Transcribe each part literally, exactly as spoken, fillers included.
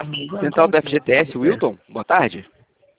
Central do F G T S, Wilton, boa tarde.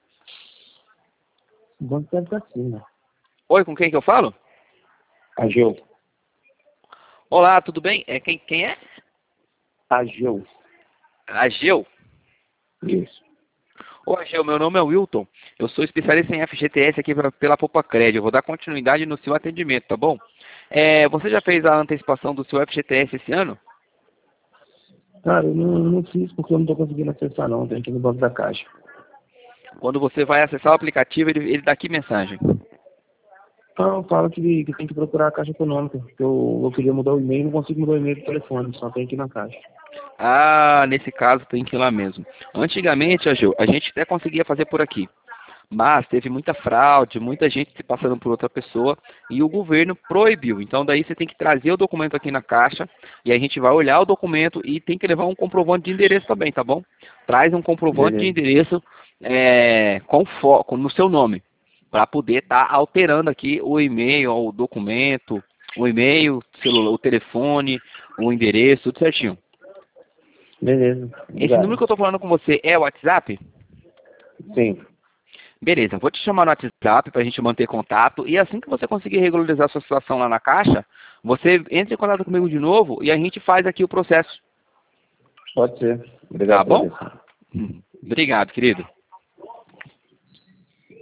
Boa tarde pra cima. Oi, com quem que eu falo? Ageu. Olá, tudo bem? É, quem, quem é? Ageu. Ageu. Isso. Ô, Ageu, meu nome é Wilton. Eu sou especialista em F G T S aqui pela, pela Popacred. Eu vou dar continuidade no seu atendimento, tá bom? É, você já fez a antecipação do seu F G T S esse ano? Cara, eu não, não fiz porque eu não tô conseguindo acessar não. Tem que ir no banco da Caixa. Quando você vai acessar o aplicativo, ele, ele dá aqui mensagem. Não, fala que, que tem que procurar a Caixa Econômica. Porque eu, eu queria mudar o e-mail, não consigo mudar o e-mail do telefone, só tem que ir na Caixa. Ah, nesse caso tem que ir lá mesmo. Antigamente, Ageu, a gente até conseguia fazer por aqui. Mas teve muita fraude, muita gente se passando por outra pessoa e o governo proibiu. Então daí você tem que trazer o documento aqui na Caixa e a gente vai olhar o documento e tem que levar um comprovante de endereço também, tá bom? Traz um comprovante Beleza. de endereço é, com foco no seu nome, para poder estar tá alterando aqui o e-mail, o documento, o e-mail, o telefone, o endereço, tudo certinho. Beleza. Esse Obrigado. número que eu estou falando com você é o WhatsApp? Sim. Beleza, vou te chamar no WhatsApp para a gente manter contato e assim que você conseguir regularizar a sua situação lá na Caixa, você entra em contato comigo de novo e a gente faz aqui o processo. Pode ser. Obrigado Tá pela bom? atenção. Obrigado, querido.